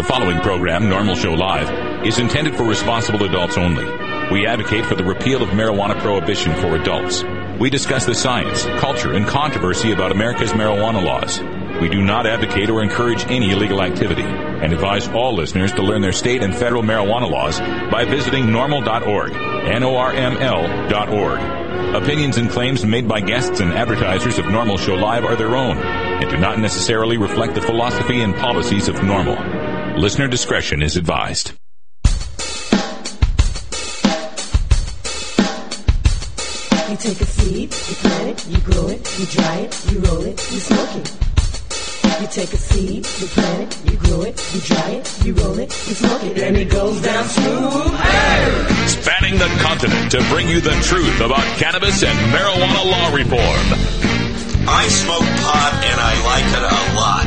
The following program, Normal Show Live, is intended for responsible adults only. We advocate for the repeal of marijuana prohibition for adults. We discuss the science, culture, and controversy about America's marijuana laws. We do not advocate or encourage any illegal activity and advise all listeners to learn their state and federal marijuana laws by visiting normal.org, NORML.org. Opinions and claims made by guests and advertisers of Normal Show Live are their own and do not necessarily reflect the philosophy and policies of Normal. Listener discretion is advised. You take a seed, you plant it, you grow it, you dry it, you roll it, you smoke it. You take a seed, you plant it, you grow it, you dry it, you roll it, you smoke it, and it goes down smooth. Hey! Spanning the continent to bring you the truth about cannabis and marijuana law reform. I smoke pot and I like it a lot.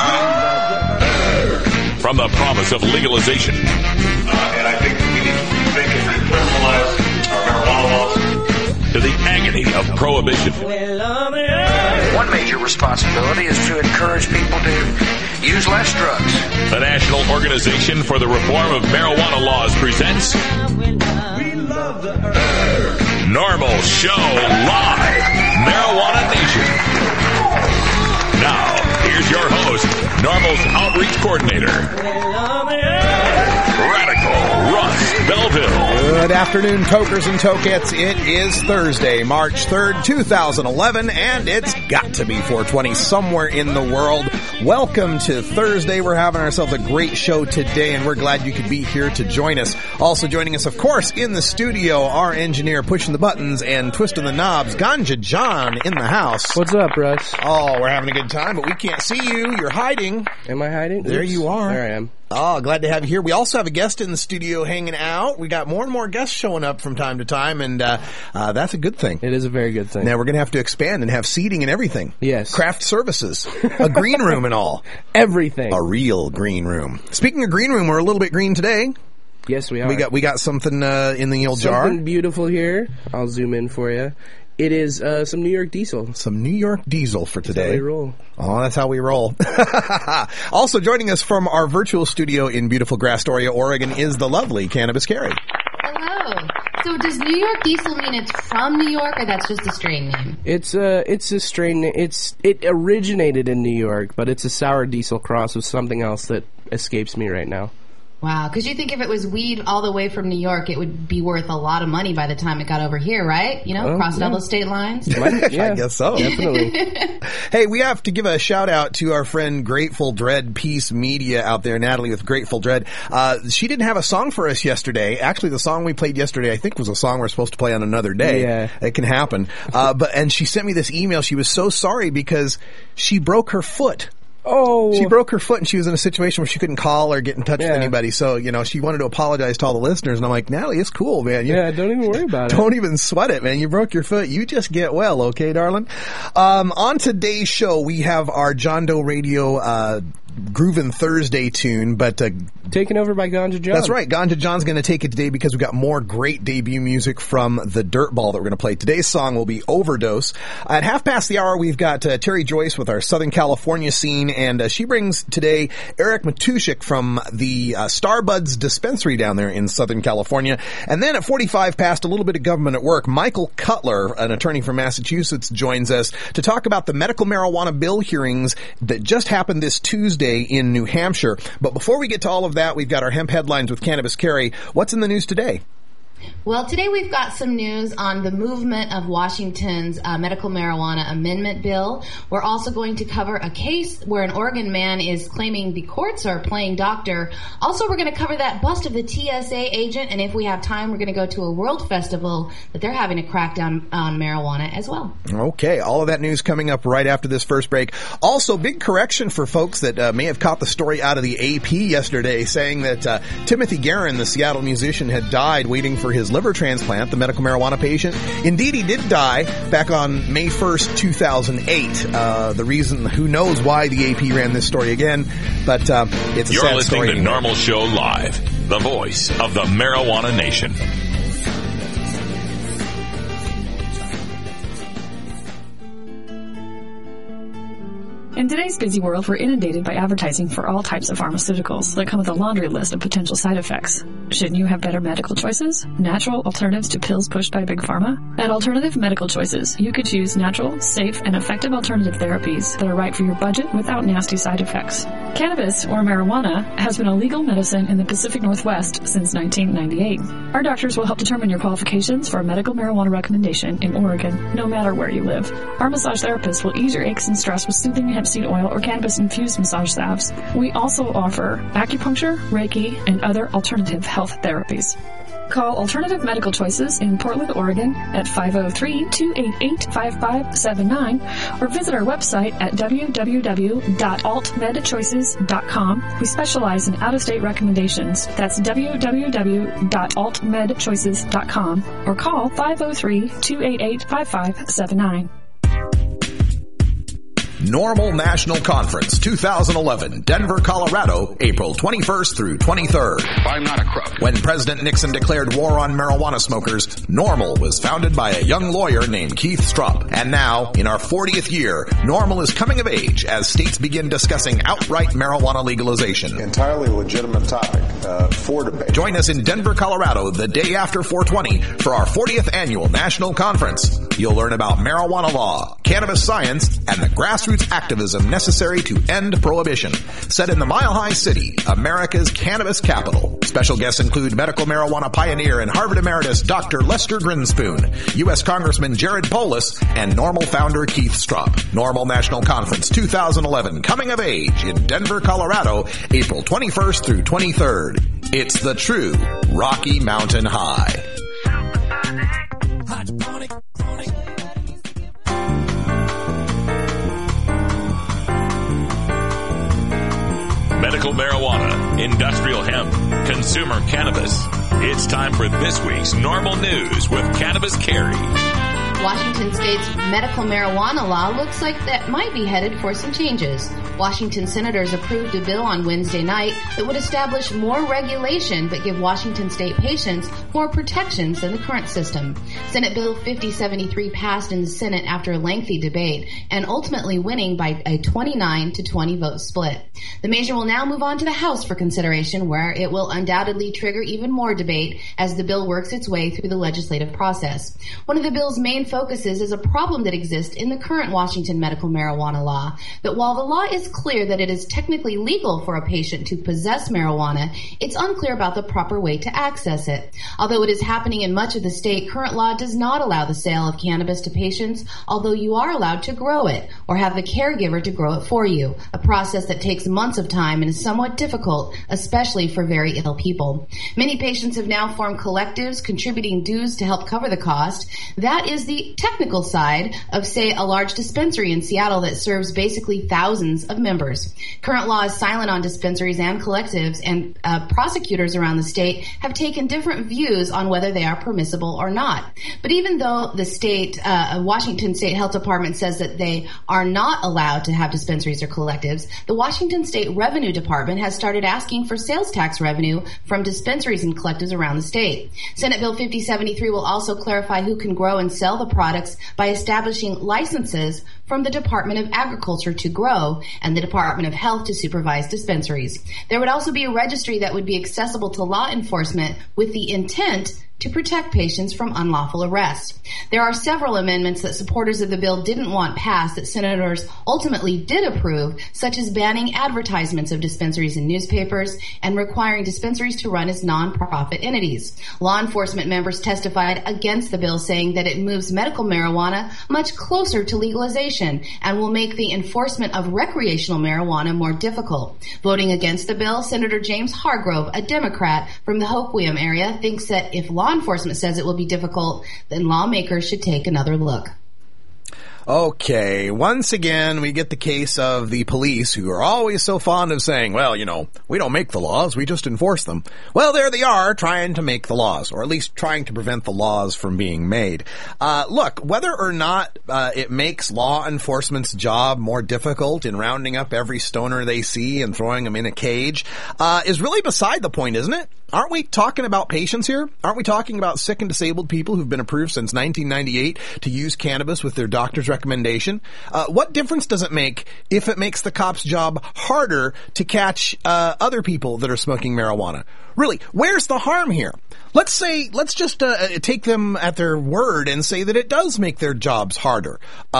From the promise of legalization. And I think we need to rethink and recriminalize our marijuana laws. To the agony of prohibition. One major responsibility is to encourage people to use less drugs. The National Organization for the Reform of Marijuana Laws presents Normal Show Live, Marijuana Nation. Now, here's your host, Normal's Outreach Coordinator, Radical Russ Belville. Good afternoon, tokers and tokettes. It is Thursday, March 3rd, 2011, and it's got to be 420 somewhere in the world. Welcome to Thursday. We're having ourselves a great show today, and we're glad you could be here to join us. Also joining us, of course, in the studio, our engineer pushing the buttons and twisting the knobs, Ganja John in the house. What's up, Russ? Oh, we're having a good time, but we can't see you. You're hiding. Am I hiding? There Oops. you are. There I am. Oh, glad to have you here. We also have a guest in the studio hanging out. We got more and more guests showing up from time to time, and that's a good thing. It is a very good thing. Now we're going to have to expand and have seating and everything. Yes. Craft services. A green room and all. Everything. A real green room. Speaking of green room, we're a little bit green today. Yes, we are. We got something in the old jar. Something beautiful here. I'll zoom in for you. It is some New York Diesel. Some New York Diesel for today. That's how we roll. Oh, that's how we roll. Also joining us from our virtual studio in beautiful Grastoria, Oregon, is the lovely Cannabis Carrie. Hello. So does New York Diesel mean it's from New York, or that's just a strain name? It's a strain. It originated in New York, but it's a sour diesel cross with something else that escapes me right now. Wow, because you think if it was weed all the way from New York, it would be worth a lot of money by the time it got over here, right? You know, crossing all those state lines? I guess so. Definitely. Hey, we have to give a shout out to our friend Grateful Dread Peace Media out there, Natalie with Grateful Dread. She didn't have a song for us yesterday. Actually, the song we played yesterday, I think, was a song we're supposed to play on another day. Yeah. It can happen. And she sent me this email. She was so sorry because she broke her foot. Oh. She broke her foot and she was in a situation where she couldn't call or get in touch with anybody. So, you know, she wanted to apologize to all the listeners. And I'm like, Natalie, it's cool, man. Don't even worry about it. Don't even sweat it, man. You broke your foot. You just get well, okay, darling? On today's show, we have our John Doe Radio, Groovin' Thursday tune, but taken over by Ganja John. That's right. Ganja John's going to take it today because we've got more great debut music from the Dirtball that we're going to play. Today's song will be Overdose. At 1:30, we've got Terry Joyce with our Southern California scene, and she brings today Eric Matushik from the Starbuds dispensary down there in Southern California. And then at 45 past, a little bit of government at work, Michael Cutler, an attorney from Massachusetts, joins us to talk about the medical marijuana bill hearings that just happened this Tuesday in New Hampshire. But before we get to all of that, we've got our hemp headlines with Cannabis Carrie. What's in the news today? Well, today we've got some news on the movement of Washington's medical marijuana amendment bill. We're also going to cover a case where an Oregon man is claiming the courts are playing doctor. Also, we're going to cover that bust of the TSA agent, and if we have time, we're going to go to a world festival that they're having a crackdown on marijuana as well. Okay, all of that news coming up right after this first break. Also, big correction for folks that may have caught the story out of the AP yesterday saying that Timothy Guerin, the Seattle musician, had died waiting for his liver transplant, the medical marijuana patient. Indeed, he did die back on May 1st, 2008. The reason, who knows why the AP ran this story again, but it's a sad story. You're listening to Normal Show Live, the voice of the Marijuana Nation. In today's busy world, we're inundated by advertising for all types of pharmaceuticals that come with a laundry list of potential side effects. Shouldn't you have better medical choices? Natural alternatives to pills pushed by Big Pharma? At Alternative Medical Choices, you could choose natural, safe, and effective alternative therapies that are right for your budget without nasty side effects. Cannabis, or marijuana, has been a legal medicine in the Pacific Northwest since 1998. Our doctors will help determine your qualifications for a medical marijuana recommendation in Oregon, no matter where you live. Our massage therapists will ease your aches and stress with soothing hemp seed oil or cannabis-infused massage salves. We also offer acupuncture, Reiki, and other alternative health therapies. Call Alternative Medical Choices in Portland, Oregon at 503-288-5579 or visit our website at www.altmedchoices.com. We specialize in out-of-state recommendations. That's www.altmedchoices.com or call 503-288-5579. Normal National Conference 2011, Denver, Colorado, April 21st through 23rd. I'm not a crook. When President Nixon declared war on marijuana smokers, NORML was founded by a young lawyer named Keith Strupp. And now, in our 40th year, NORML is coming of age as states begin discussing outright marijuana legalization. Entirely legitimate topic for debate. Join us in Denver, Colorado, the day after 420 for our 40th annual national conference. You'll learn about marijuana law, cannabis science, and the grassroots activism necessary to end prohibition. Set in the Mile High City, America's cannabis capital. Special guests include medical marijuana pioneer and Harvard emeritus Dr. Lester Grinspoon, U.S. Congressman Jared Polis, and NORML founder Keith Strupp. NORML National Conference 2011, coming of age in Denver, Colorado, April 21st through 23rd. It's the true Rocky Mountain High. Medical marijuana, industrial hemp, consumer cannabis. It's time for this week's Normal News with Cannabis Carrie. Washington State's medical marijuana law looks like that might be headed for some changes. Washington senators approved a bill on Wednesday night that would establish more regulation but give Washington State patients more protections than the current system. Senate Bill 5073 passed in the Senate after a lengthy debate and ultimately winning by a 29 to 20 vote split. The measure will now move on to the House for consideration, where it will undoubtedly trigger even more debate as the bill works its way through the legislative process. One of the bill's main focuses is a problem that exists in the current Washington medical marijuana law, that while the law is clear that it is technically legal for a patient to possess marijuana, it's unclear about the proper way to access it. Although it is happening in much of the state, current law does not allow the sale of cannabis to patients, although you are allowed to grow it or have the caregiver to grow it for you, a process that takes months of time and is somewhat difficult, especially for very ill people. Many patients have now formed collectives contributing dues to help cover the cost. That is the technical side of, say, a large dispensary in Seattle that serves basically thousands of members. Current law is silent on dispensaries and collectives, and prosecutors around the state have taken different views on whether they are permissible or not. But even though the state, Washington State Health Department says that they are not allowed to have dispensaries or collectives, the Washington State Revenue Department has started asking for sales tax revenue from dispensaries and collectives around the state. Senate Bill 5073 will also clarify who can grow and sell the products by establishing licenses from the Department of Agriculture to grow and the Department of Health to supervise dispensaries. There would also be a registry that would be accessible to law enforcement with the intent to protect patients from unlawful arrest. There are several amendments that supporters of the bill didn't want passed that senators ultimately did approve, such as banning advertisements of dispensaries in newspapers and requiring dispensaries to run as nonprofit entities. Law enforcement members testified against the bill, saying that it moves medical marijuana much closer to legalization and will make the enforcement of recreational marijuana more difficult. Voting against the bill, Senator James Hargrove, a Democrat from the Hoquiam area, thinks that if law enforcement says it will be difficult, then lawmakers should take another look. Okay, once again, we get the case of the police who are always so fond of saying, well, you know, we don't make the laws, we just enforce them. Well, there they are trying to make the laws, or at least trying to prevent the laws from being made. Look, whether or not it makes law enforcement's job more difficult in rounding up every stoner they see and throwing them in a cage is really beside the point, isn't it? aren't we talking about patients here? Aren't we talking about sick and disabled people who've been approved since 1998 to use cannabis with their doctor's recommendation? What difference does it make if it makes the cop's job harder to catch other people that are smoking marijuana? Really, where's the harm here? Let's just take them at their word and say that it does make their jobs harder.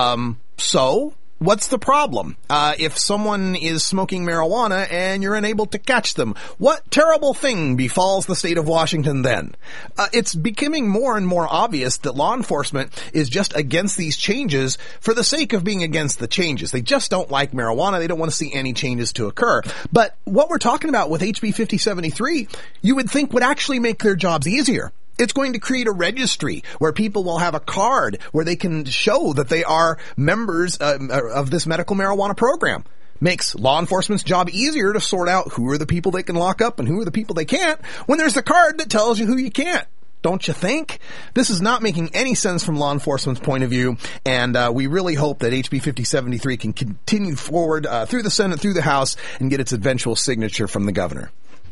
So what's the problem? If someone is smoking marijuana and you're unable to catch them, what terrible thing befalls the state of Washington then? It's becoming more and more obvious that law enforcement is just against these changes for the sake of being against the changes. They just don't like marijuana. They don't want to see any changes to occur. But what we're talking about with HB 5073, you would think would actually make their jobs easier. It's going to create a registry where people will have a card where they can show that they are members of this medical marijuana program. Makes law enforcement's job easier to sort out who are the people they can lock up and who are the people they can't when there's a card that tells you who you can't. Don't you think? This is not making any sense from law enforcement's point of view, and we really hope that HB 5073 can continue forward through the Senate, through the House, and get its eventual signature from the governor.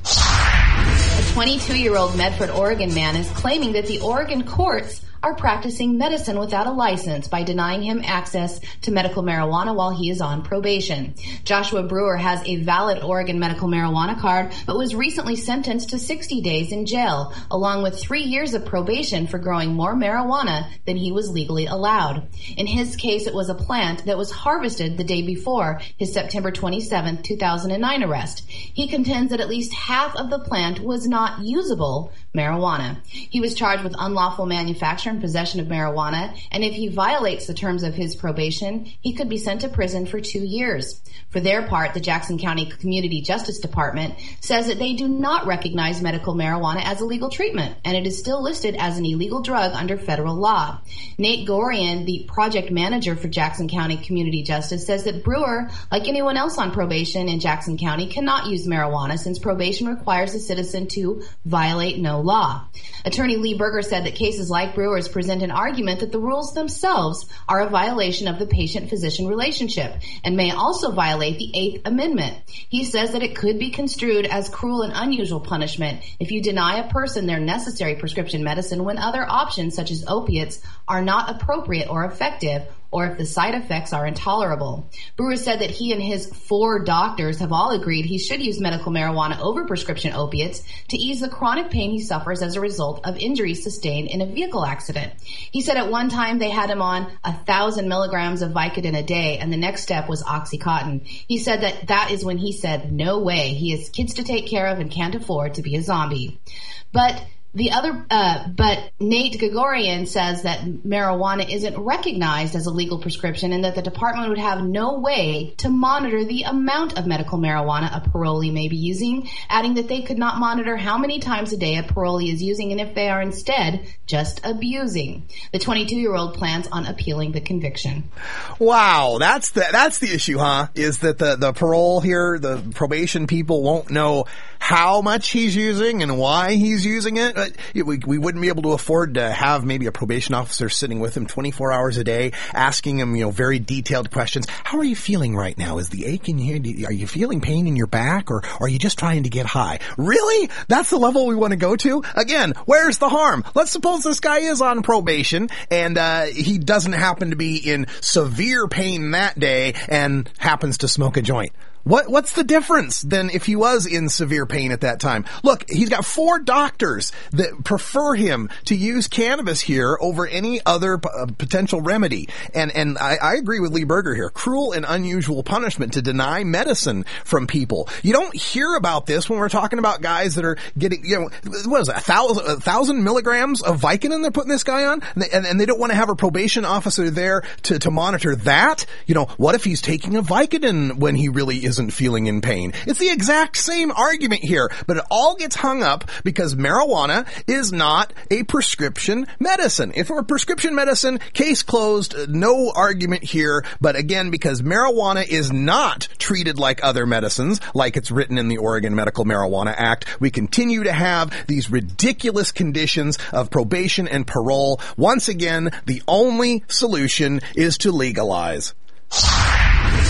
A 22-year-old Medford, Oregon man is claiming that the Oregon courts are practicing medicine without a license by denying him access to medical marijuana while he is on probation. Joshua Brewer has a valid Oregon medical marijuana card, but was recently sentenced to 60 days in jail, along with 3 years of probation for growing more marijuana than he was legally allowed. In his case, it was a plant that was harvested the day before his September 27, 2009 arrest. He contends that at least half of the plant was not usable marijuana. He was charged with unlawful manufacture and possession of marijuana, and if he violates the terms of his probation, he could be sent to prison for 2 years. For their part, the Jackson County Community Justice Department says that they do not recognize medical marijuana as a legal treatment, and it is still listed as an illegal drug under federal law. Nate Gorian, the project manager for Jackson County Community Justice, says that Brewer, like anyone else on probation in Jackson County, cannot use marijuana since probation requires a citizen to violate no law. Attorney Lee Berger said that cases like Brewer's present an argument that the rules themselves are a violation of the patient-physician relationship and may also violate the Eighth Amendment. He says that it could be construed as cruel and unusual punishment if you deny a person their necessary prescription medicine when other options such as opiates are not appropriate or effective, or if the side effects are intolerable. Brewer said that he and his 4 doctors have all agreed he should use medical marijuana over prescription opiates to ease the chronic pain he suffers as a result of injuries sustained in a vehicle accident. He said at one time they had him on 1,000 milligrams of Vicodin a day, and the next step was Oxycontin. He said that is when he said, no way, he has kids to take care of and can't afford to be a zombie. But Nate Gregorian says that marijuana isn't recognized as a legal prescription and that the department would have no way to monitor the amount of medical marijuana a parolee may be using, adding that they could not monitor how many times a day a parolee is using and if they are instead just abusing. The 22-year-old plans on appealing the conviction. Wow, that's the issue, huh? Is that the parole here, the probation people won't know how much he's using and why he's using it. We wouldn't be able to afford to have maybe a probation officer sitting with him 24 hours a day, asking him, very detailed questions. How are you feeling right now? Is the ache in here? Are you feeling pain in your back, or are you just trying to get high? Really? That's the level we want to go to? Again, where's the harm? Let's suppose this guy is on probation and he doesn't happen to be in severe pain that day and happens to smoke a joint. What's the difference than if he was in severe pain at that time? Look, he's got 4 doctors that prefer him to use cannabis here over any other potential remedy. And I agree with Lee Berger here. Cruel and unusual punishment to deny medicine from people. You don't hear about this when we're talking about guys that are getting, what is it, 1,000 milligrams of Vicodin they're putting this guy on? And they don't want to have a probation officer there to monitor that. What if he's taking a Vicodin when he really isn't feeling in pain? It's the exact same argument here, but it all gets hung up because marijuana is not a prescription medicine. If it were prescription medicine, case closed, no argument here. But again, because marijuana is not treated like other medicines, like it's written in the Oregon Medical Marijuana Act, we continue to have these ridiculous conditions of probation and parole. Once again, the only solution is to legalize. A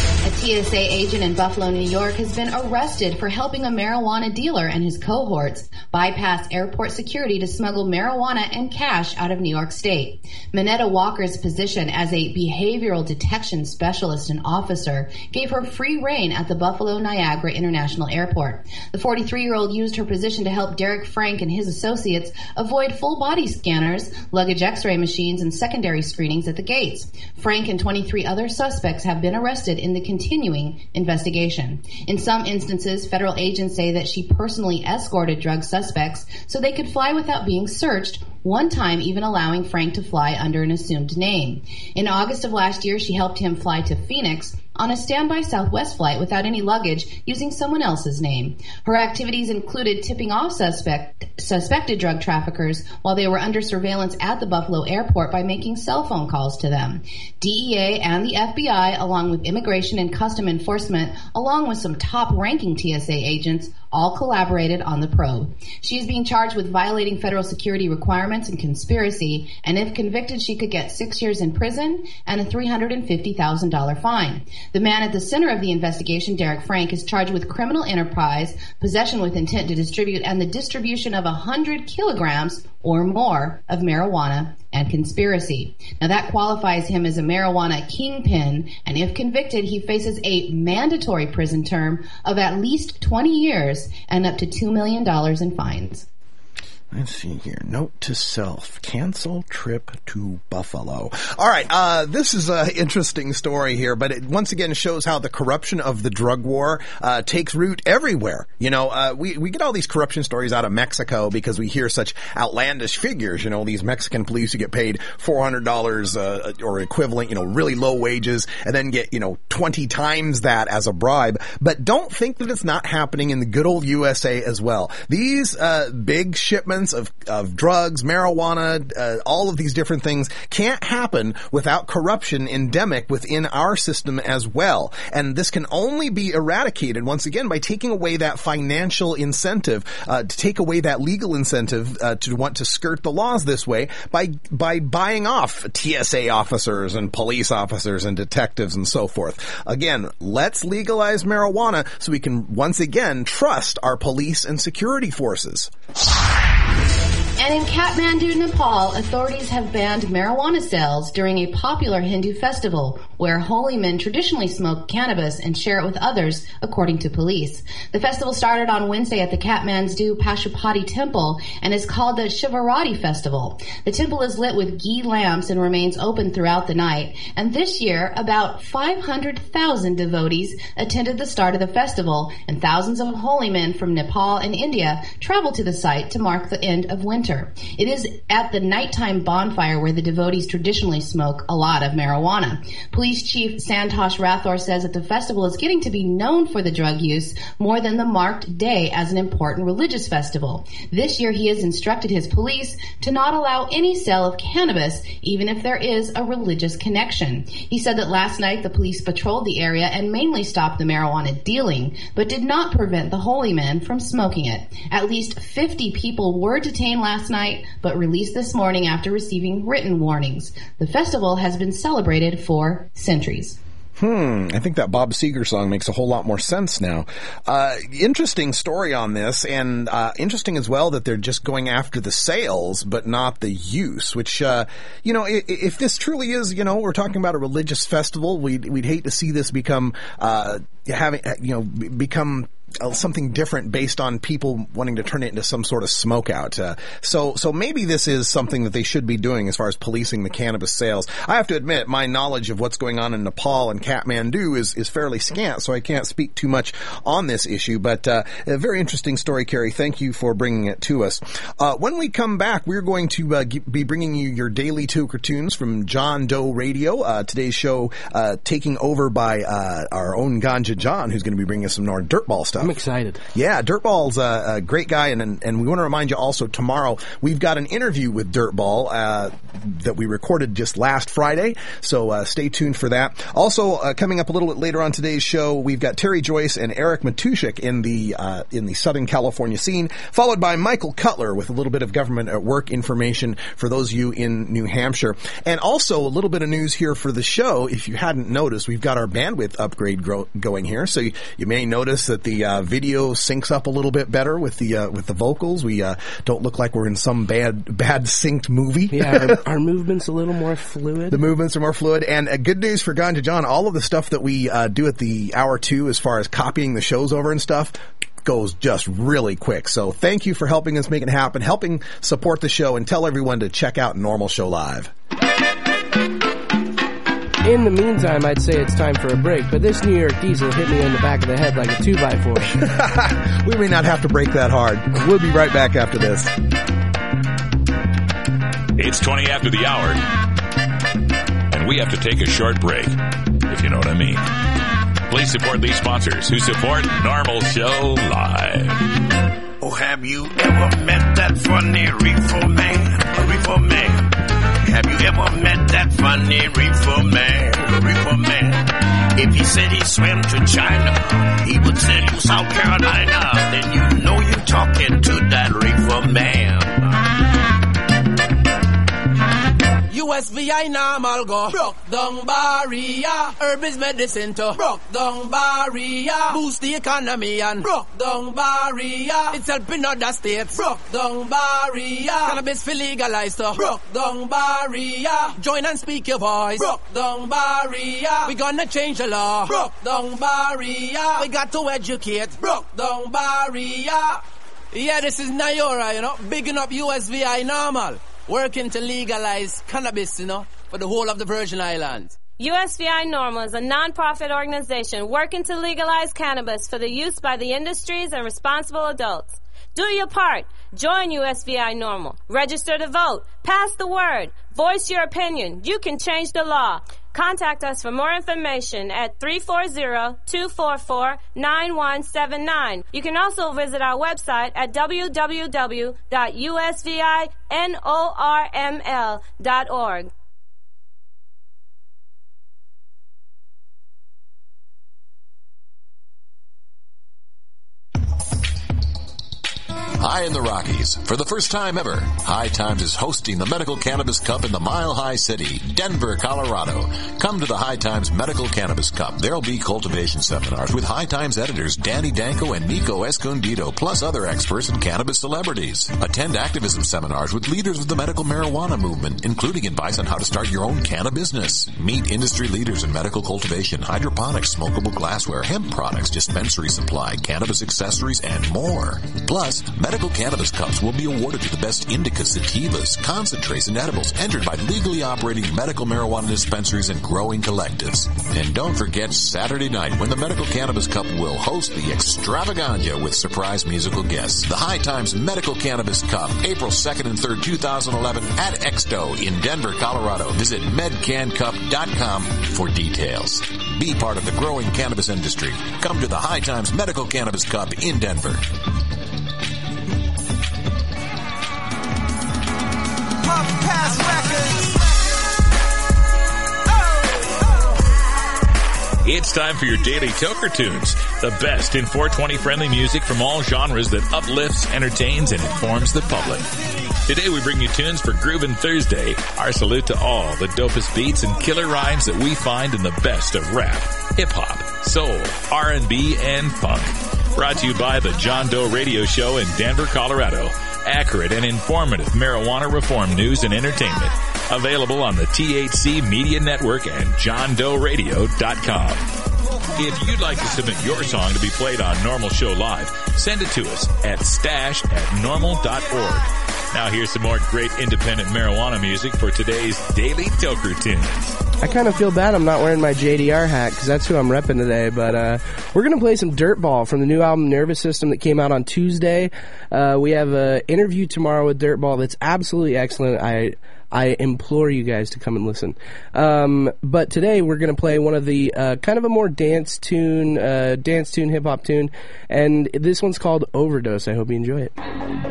TSA agent in Buffalo, New York has been arrested for helping a marijuana dealer and his cohorts bypass airport security to smuggle marijuana and cash out of New York State. Minetta Walker's position as a behavioral detection specialist and officer gave her free rein at the Buffalo Niagara International Airport. The 43-year-old used her position to help Derek Frank and his associates avoid full-body scanners, luggage x-ray machines, and secondary screenings at the gates. Frank and 23 other suspects have been arrested in the continuing investigation. In some instances, federal agents say that she personally escorted drug suspects so they could fly without being searched, one time even allowing Frank to fly under an assumed name. In August of last year, she helped him fly to Phoenix on a standby Southwest flight without any luggage using someone else's name. Her activities included tipping off suspected drug traffickers while they were under surveillance at the Buffalo airport by making cell phone calls to them. DEA and the FBI, along with Immigration and Custom Enforcement, along with some top-ranking TSA agents, all collaborated on the probe. She is being charged with violating federal security requirements and conspiracy, and if convicted, she could get 6 years in prison and a $350,000 fine. The man at the center of the investigation, Derek Frank, is charged with criminal enterprise, possession with intent to distribute, and the distribution of 100 kilograms or more of marijuana and conspiracy. Now that qualifies him as a marijuana kingpin, and if convicted, he faces a mandatory prison term of at least 20 years and up to $2 million in fines. Let's see here. Note to self. Cancel trip to Buffalo. All right. This is an interesting story here, but it once again shows how the corruption of the drug war takes root everywhere. You know, we get all these corruption stories out of Mexico because we hear such outlandish figures. You know, these Mexican police who get paid $400 or equivalent, you know, really low wages, and then get, 20 times that as a bribe. But don't think that it's not happening in the good old USA as well. These big shipments of drugs, marijuana, all of these different things can't happen without corruption endemic within our system as well. And this can only be eradicated, once again, by taking away that financial incentive, to take away that legal incentive to want to skirt the laws this way by buying off TSA officers and police officers and detectives and so forth. Again, let's legalize marijuana so we can once again trust our police and security forces. And in Kathmandu, Nepal, authorities have banned marijuana sales during a popular Hindu festival where holy men traditionally smoke cannabis and share it with others, according to police. The festival started on Wednesday at the Kathmandu Pashupati Temple and is called the Shivarati Festival. The temple is lit with ghee lamps and remains open throughout the night. And this year, about 500,000 devotees attended the start of the festival, and thousands of holy men from Nepal and India traveled to the site to mark the end of winter. It is at the nighttime bonfire where the devotees traditionally smoke a lot of marijuana. Police Chief Santosh Rathore says that the festival is getting to be known for the drug use more than the marked day as an important religious festival. This year, he has instructed his police to not allow any sale of cannabis, even if there is a religious connection. He said that last night the police patrolled the area and mainly stopped the marijuana dealing, but did not prevent the holy men from smoking it. At least 50 people were detained last night, but released this morning after receiving written warnings. The festival has been celebrated for centuries. I think that Bob Seger song makes a whole lot more sense now. Interesting story on this, and interesting as well that they're just going after the sales, but not the use, which, if this truly is, we're talking about a religious festival, we'd hate to see this become, become something different based on people wanting to turn it into some sort of smoke out. So maybe this is something that they should be doing as far as policing the cannabis sales. I have to admit, my knowledge of what's going on in Nepal and Kathmandu is fairly scant, so I can't speak too much on this issue, but a very interesting story, Carrie. Thank you for bringing it to us. When we come back, we're going to be bringing you your daily Toker Tunes from John Doe Radio. Today's show taking over by our own Ganja John, who's going to be bringing us some more dirtball stuff stuff. I'm excited. Yeah, Dirtball's a great guy, and we want to remind you also tomorrow we've got an interview with Dirtball that we recorded just last Friday, so stay tuned for that. Also, coming up a little bit later on today's show, we've got Terry Joyce and Eric Matushik in the Southern California scene, followed by Michael Cutler with a little bit of government at work information for those of you in New Hampshire. And also a little bit of news here for the show. If you hadn't noticed, we've got our bandwidth upgrade going here, so you may notice that the video syncs up a little bit better with the vocals. We don't look like we're in some bad synced movie. Yeah, our movement's a little more fluid. The movements are more fluid. And good news for Ganja John, all of the stuff that we do at the hour 2 as far as copying the shows over and stuff goes just really quick. So thank you for helping us make it happen, helping support the show, and tell everyone to check out Normal Show Live. In the meantime, I'd say it's time for a break, but this New York diesel hit me in the back of the head like a 2x4. We may not have to break that hard. We'll be right back after this. It's 20 after the hour, and we have to take a short break, if you know what I mean. Please support these sponsors who support Normal Show Live. Oh, have you ever met that funny reefer man? A reefer man. Have you ever met that funny reefer man? A reefer man. If he said he swam to China, he would say to South Carolina. Then you know you're talking to that reefer man. USVI normal go broke down barrier. Herb is medicine to broke down barrier. Boost the economy and broke down barrier. It's helping other states broke down barrier. Cannabis for legalized to broke down barrier. Join and speak your voice broke down barrier. We gonna change the law broke down barrier. We got to educate broke down barrier. Yeah, this is Nayora, you know, bigging up USVI normal. Working to legalize cannabis, you know, for the whole of the Virgin Islands. USVI Normal is a non-profit organization working to legalize cannabis for the use by the industries and responsible adults. Do your part. Join USVI Normal. Register to vote. Pass the word. Voice your opinion. You can change the law. Contact us for more information at 340-244-9179. You can also visit our website at www.usvinorml.org. High in the Rockies, for the first time ever, High Times is hosting the Medical Cannabis Cup in the Mile High City, Denver, Colorado. Come to the High Times Medical Cannabis Cup. There'll be cultivation seminars with High Times editors Danny Danko and Nico Escondido, plus other experts and cannabis celebrities. Attend activism seminars with leaders of the medical marijuana movement, including advice on how to start your own canna business. Meet industry leaders in medical cultivation, hydroponics, smokable glassware, hemp products, dispensary supply, cannabis accessories, and more. Plus, Medical Cannabis Cups will be awarded to the best indicas, sativas, concentrates, and edibles entered by legally operating medical marijuana dispensaries and growing collectives. And don't forget Saturday night when the Medical Cannabis Cup will host the extravaganza with surprise musical guests. The High Times Medical Cannabis Cup, April 2nd and 3rd, 2011 at Exto in Denver, Colorado. Visit medcancup.com for details. Be part of the growing cannabis industry. Come to the High Times Medical Cannabis Cup in Denver. It's time for your daily Toker Tunes, the best in 420 friendly music from all genres that uplifts, entertains, and informs the public. Today we bring you tunes for Groovin' Thursday. Our salute to all the dopest beats and killer rhymes that we find in the best of rap, hip-hop, soul, R&B, and funk. Brought to you by the John Doe Radio Show in Denver, Colorado. Accurate and informative marijuana reform news and entertainment. Available on the THC Media Network and JohnDoeRadio.com. If you'd like to submit your song to be played on Normal Show Live, send it to us at stash@normal.org. Now here's some more great independent marijuana music for today's Daily Toker Tunes. I kind of feel bad I'm not wearing my JDR hat because that's who I'm repping today, but we're going to play some Dirtball from the new album Nervous System that came out on Tuesday. We have an interview tomorrow with Dirtball that's absolutely excellent. I implore you guys to come and listen. But today we're going to play one of the kind of a more dance tune, hip hop tune, and this one's called Overdose. I hope you enjoy it.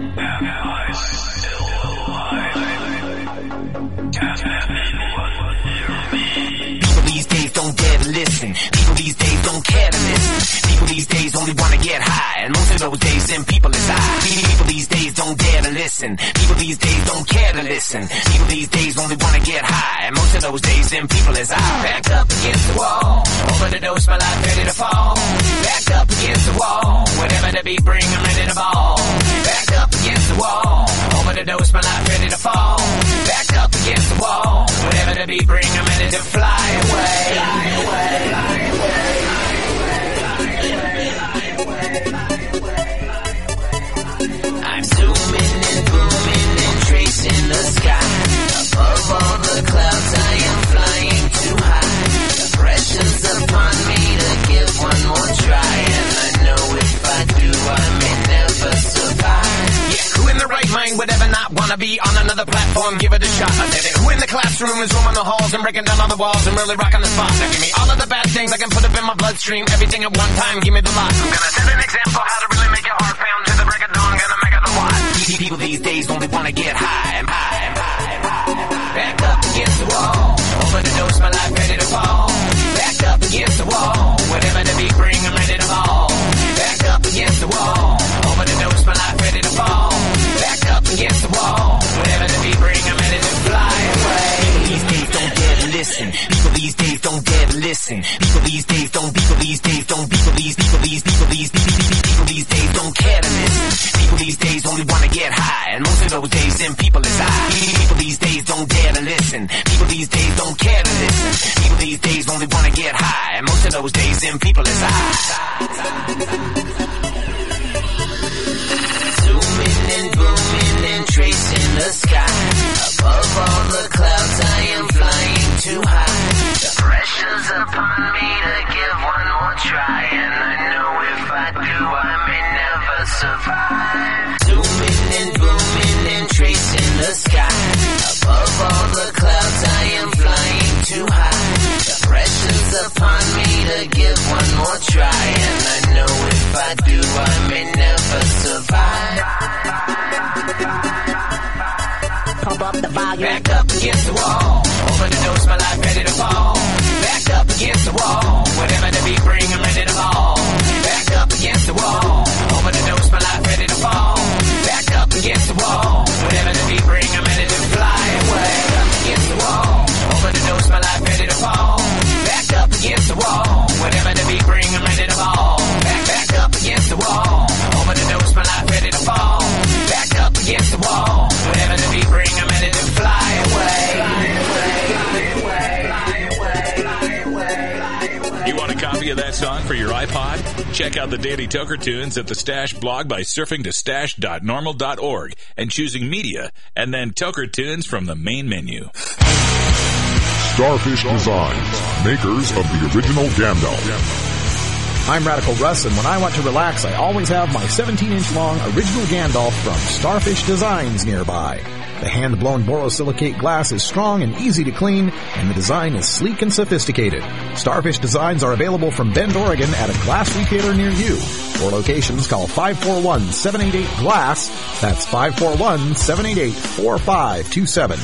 People these days don't dare to listen. People these days don't care to listen. People these days only want to get high, and most of those days them people is high. People these days don't dare to listen. People these days don't care to listen. People these days only want to get high, and most of those days them people is high. Back up against the wall, overdose, my life ready to fall. Back up against the wall, whatever the beat bring, I'm ready to ball. Back up against the wall, overdose, my life ready to fall. Back up against the wall, whatever the beat bring, I'm ready to fly away. I'm zooming and booming and tracing the sky. Above all the clouds I am flying too high. The pressure's upon me to give one more try, and I know if I do I may never survive. Yeah, who in the right mind would ever not want to be on another platform? Give it a shot, I did it. Who in the classroom is roaming the halls and breaking down all the walls and really rocking the spot? Now give me all of the bad things I can put up in my bloodstream. Everything at one time, give me the lot. I'm gonna set an example how to really make your heart pound to the break of dawn. Gonna make it the what? People these days only want to get high. Back up against the wall, overdose, my life ready to fall. Back up against the wall, whatever the beat bring, I'm ready to fall. Back up against the wall, overdose, my life ready to fall. Back up against the wall, whatever the beat bring, I'm ready to fly away. People these days don't dare to listen. People these days don't dare to listen. People these days don't. People these days don't. People these days don't care to listen. People these days only want to get high, and most of those days them people is high. People these days don't dare to listen. People these days don't care to listen. People these days only want to get high, and most of those days them people is high. Zooming and booming and tracing the sky. Above all the clouds I am flying too high. The pressure's upon me to give one more try, and I know if I do I may never survive. Zooming and booming and tracing the sky. Above all the clouds I am flying too high. The pressure's upon me to give one more try, and I know if I do I may never survive. Pump up the volume. Back up against the wall, overdose, my life ready to fall. Back up against the wall, whatever the beat bring, I'm ready to fall. Back up against the wall, overdose, my life ready to fall. Back up against the wall, whatever the beat bring, I'm ready to fly away. Up against the wall, overdose, my life ready to fall. Back up against the wall, whatever the beat bring, I'm ready to fall. Back up against the wall, overdose, my life ready to fall. Back up against the wall, whatever the beat bring, I'm ready to fly away. You want a copy of that song for your iPod? Check out the Daily Toker Tunes at the Stash blog by surfing to stash.normal.org and choosing Media, and then Toker Tunes from the main menu. Starfish Designs, makers of the original Gandalf. I'm Radical Russ, and when I want to relax, I always have my 17-inch long original Gandalf from Starfish Designs nearby. The hand-blown borosilicate glass is strong and easy to clean, and the design is sleek and sophisticated. Starfish Designs are available from Bend, Oregon at a glass retailer near you. For locations, call 541-788-GLASS. That's 541-788-4527.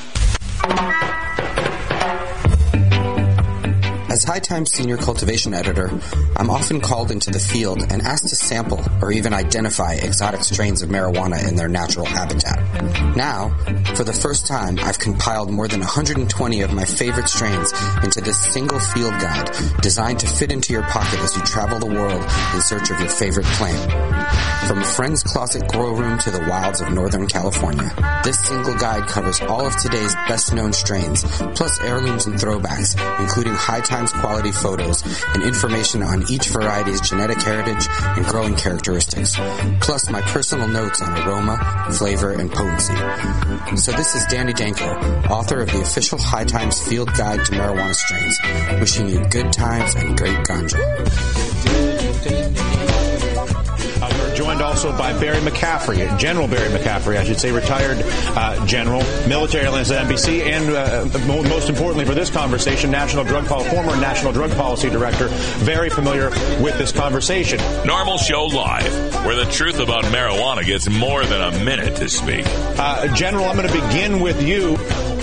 As High Times Senior Cultivation Editor, I'm often called into the field and asked to sample or even identify exotic strains of marijuana in their natural habitat. Now, for the first time, I've compiled more than 120 of my favorite strains into this single field guide designed to fit into your pocket as you travel the world in search of your favorite plant. From a friend's closet grow room to the wilds of Northern California, this single guide covers all of today's best-known strains, plus heirlooms and throwbacks, including High Times quality photos and information on each variety's genetic heritage and growing characteristics, plus my personal notes on aroma, flavor, and potency. So this is Danny Danko, author of the official High Times Field Guide to Marijuana Strains, wishing you good times and great ganja. joined also by Barry McCaffrey, General Barry McCaffrey, I should say, retired general, military analyst at NBC, and most importantly for this conversation, former National Drug Policy Director, very familiar with this conversation. Normal Show Live, where the truth about marijuana gets more than a minute to speak. General, I'm going to begin with you.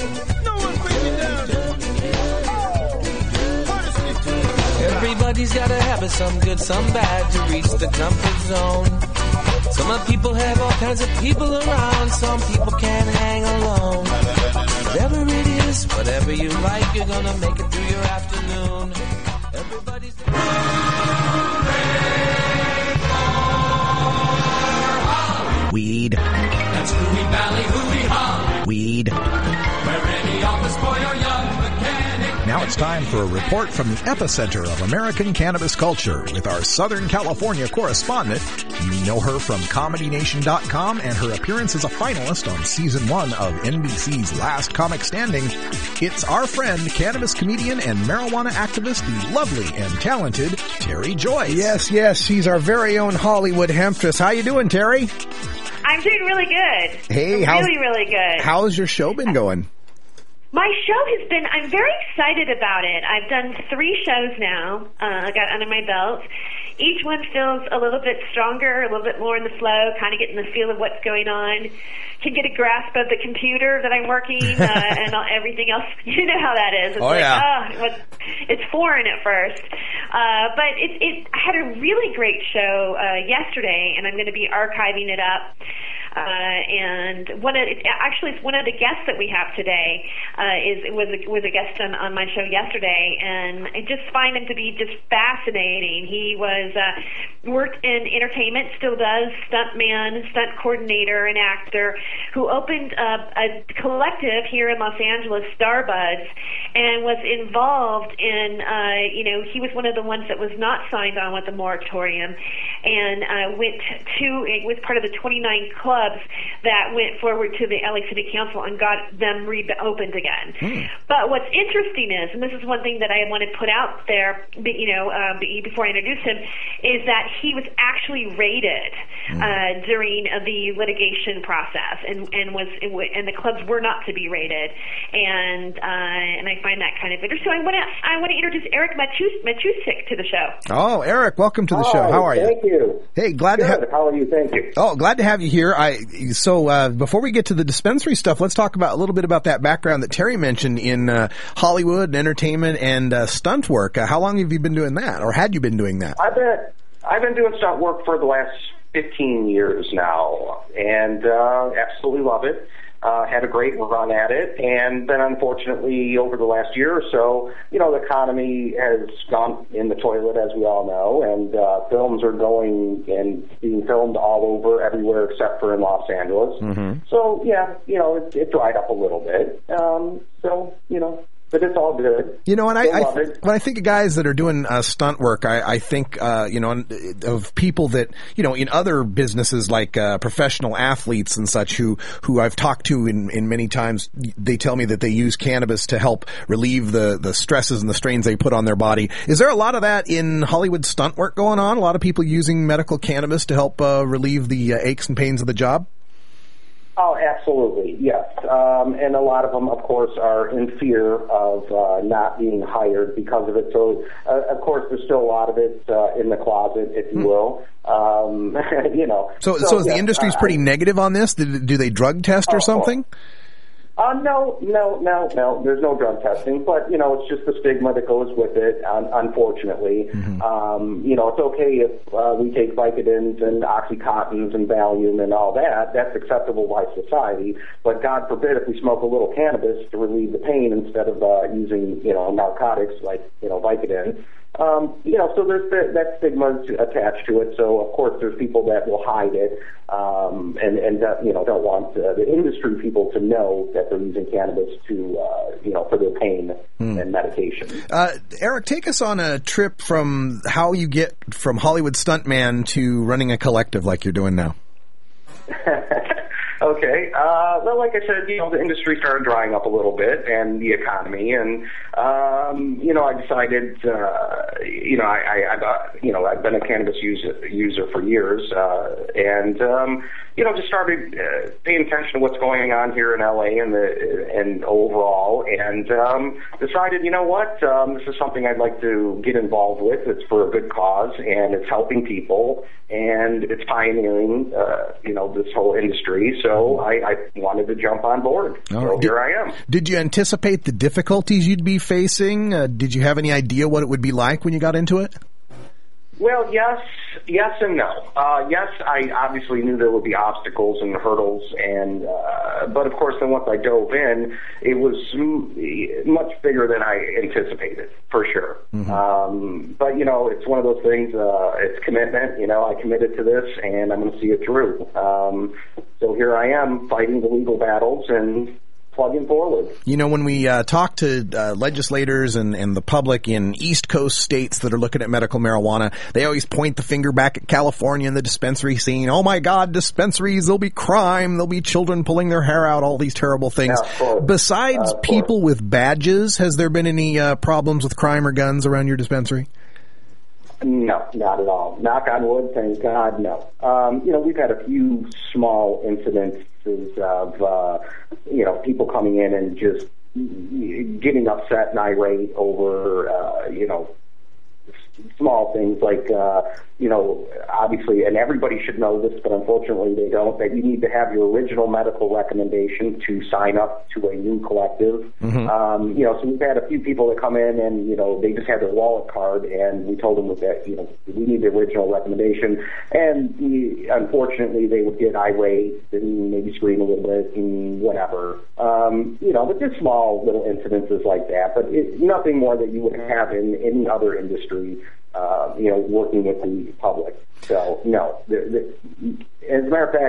Everybody's got a habit, some good, some bad, to reach the comfort zone. Some people have all kinds of people around, some people can't hang alone. Whatever it is, whatever you like, you're gonna make it through your afternoon. Everybody's... Weed. That's Hooey Valley, hooey-ha. Weed. Where any office boy or young mechanic... Now it's time for a report from the epicenter of American cannabis culture with our Southern California correspondent. You know her from ComedyNation.com and her appearance as a finalist on Season 1 of NBC's Last Comic Standing. It's our friend, cannabis comedian and marijuana activist, the lovely and talented Terry Joyce. Yes, she's our very own Hollywood hemptress. How you doing, Terry? I'm doing really good. Hey, really good. How's your show been going? My show has been, I'm very excited about it. I've done 3 shows now. I got under my belt. Each one feels a little bit stronger, a little bit more in the flow, kind of getting the feel of what's going on. Can get a grasp of the computer that I'm working and everything else. You know how that is. It's it's foreign at first. But I had a really great show yesterday, and I'm going to be archiving it up. And it's one of the guests that we have today was a guest on my show yesterday, and I just find him to be just fascinating. He was worked in entertainment, still does, stunt coordinator, and actor, who opened a collective here in Los Angeles, Starbuds, and was involved in he was one of the ones that was not signed on with the moratorium, and it was part of the 29 clubs that went forward to the LA City Council and got them reopened again. But what's interesting is, and this is one thing that I want to put out there, before I introduce him, is that he was actually raided during the litigation process, and the clubs were not to be raided, and I find that kind of interesting. So I want to introduce Eric Matusik to the show. Oh, Eric, welcome to the show. How are you? Thank you. Hey, glad to have. How are you? Thank you. Oh, glad to have you here. So before we get to the dispensary stuff, let's talk about a little bit about that background that Terry mentioned in Hollywood and entertainment and stunt work. How long have you been doing that, or had you been doing that? I've been doing stunt work for the last 15 years now, and absolutely love it. Had a great run at it, and then unfortunately over the last year or so, the economy has gone in the toilet, as we all know, and films are going and being filmed all over, everywhere except for in Los Angeles. Mm-hmm. So, it dried up a little bit. But it's all good. When I think of guys that are doing stunt work, I think, of people that, in other businesses like professional athletes and such who I've talked to in many times, they tell me that they use cannabis to help relieve the stresses and the strains they put on their body. Is there a lot of that in Hollywood stunt work going on? A lot of people using medical cannabis to help relieve the aches and pains of the job? Oh, absolutely, yes. And a lot of them, of course, are in fear of not being hired because of it. So, of course, there's still a lot of it in the closet, if you will. So is the industry's pretty negative on this? Do they drug test or something? No. There's no drug testing, but, it's just the stigma that goes with it, unfortunately. Mm-hmm. It's okay if we take Vicodins and Oxycontins and Valium and all that. That's acceptable by society. But God forbid if we smoke a little cannabis to relieve the pain instead of using, narcotics like, Vicodin. So there's that stigma attached to it. So, of course, there's people that will hide it and don't want the industry people to know that they're using cannabis for their pain and medication. Eric, take us on a trip from how you get from Hollywood stuntman to running a collective like you're doing now. Okay. Well, like I said, the industry started drying up a little bit, and the economy, and I decided, I've been a cannabis user for years, and just started paying attention to what's going on here in LA and overall, and decided, this is something I'd like to get involved with. It's for a good cause, and it's helping people, and it's pioneering, this whole industry. So I wanted to jump on board. So here I am. Did you anticipate the difficulties you'd be facing? Did you have any idea what it would be like when you got into it? Well, yes and no. Yes, I obviously knew there would be obstacles and hurdles, and but of course, then once I dove in, it was much bigger than I anticipated, for sure. Mm-hmm. But it's one of those things. It's commitment. I committed to this, and I'm going to see it through. So here I am, fighting the legal battles and plugging forward. When we talk to legislators and the public in East Coast states that are looking at medical marijuana, they always point the finger back at California and the dispensary scene. Oh my God, dispensaries, there'll be crime, there'll be children pulling their hair out, all these terrible things. Besides people with badges, has there been any problems with crime or guns around your dispensary? No, not at all. Knock on wood, thank God, no. We've had a few small incidences of, people coming in and just getting upset and irate over, small things like, obviously, and everybody should know this, but unfortunately they don't, that you need to have your original medical recommendation to sign up to a new collective. Mm-hmm. So we've had a few people that come in and, they just have their wallet card, and we told them that, we need the original recommendation, and unfortunately they would get irate and maybe scream a little bit and whatever. But just small little incidences like that, but nothing more that you would have in any other industry, working with the public. So, no. As a matter of